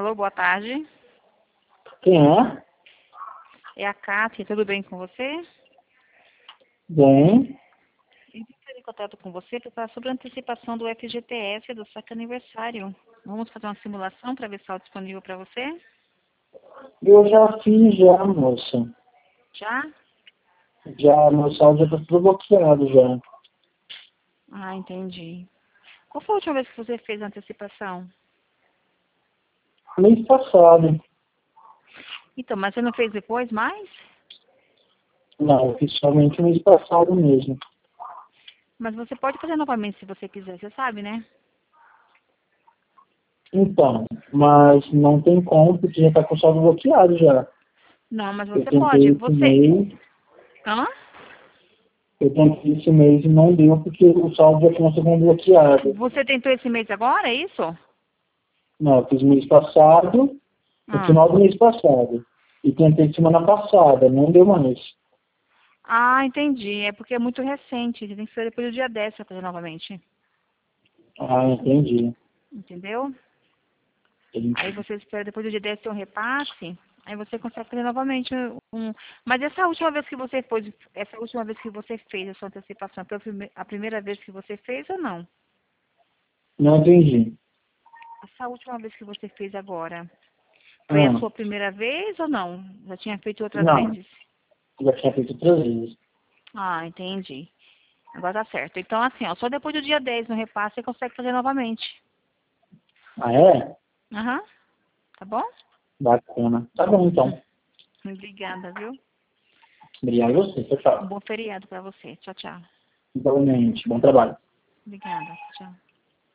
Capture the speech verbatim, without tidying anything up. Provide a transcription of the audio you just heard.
Alô, boa tarde. Quem é? É a Cátia, tudo bem com você? Bem. Eu estou em contato com você para falar sobre a antecipação do F G T S do saque aniversário. Vamos fazer uma simulação para ver se está disponível para você? Eu já fiz já, moça. Já? Já, meu saldo já tá tudo bloqueado já. Ah, entendi. Qual foi a última vez que você fez a antecipação? Mês passado. Então, mas você não fez depois mais? Não, eu fiz somente mês passado mesmo. Mas você pode fazer novamente se você quiser, você sabe, né? Então, mas não tem como, porque já tá com o saldo bloqueado já. Não, mas Eu você pode. tentei esse Você... mês, Hã? eu tentei esse mês e não deu, porque o saldo já começou com bloqueado. Você tentou esse mês agora, é isso? Não, eu fiz mês passado, no Ah. final do mês passado. E tentei semana passada, não deu mais. Ah, entendi. É porque é muito recente. Você tem que ser depois do dia dez para fazer novamente. Ah, entendi. Entendeu? Aí entendi. você espera depois do dia dez ter um repasse, aí você consegue fazer novamente um. Mas essa última vez que você fez, essa última vez que você fez a sua antecipação, foi a prime- a primeira vez que você fez ou não? Não entendi. Essa última vez que você fez agora, foi a Ah, sua primeira vez ou não? Já tinha feito outras não, vezes? já tinha feito outras vezes. Ah, entendi. Agora tá certo. Então, assim, ó, só depois do dia dez no repasse você consegue fazer novamente. Ah, é? Aham. Tá bom? Bacana. Tá bom, então. Obrigada, viu? Obrigado a você. Tchau, Um tchau. bom feriado pra você. Tchau, tchau. Igualmente. Bom trabalho. Obrigada. Tchau.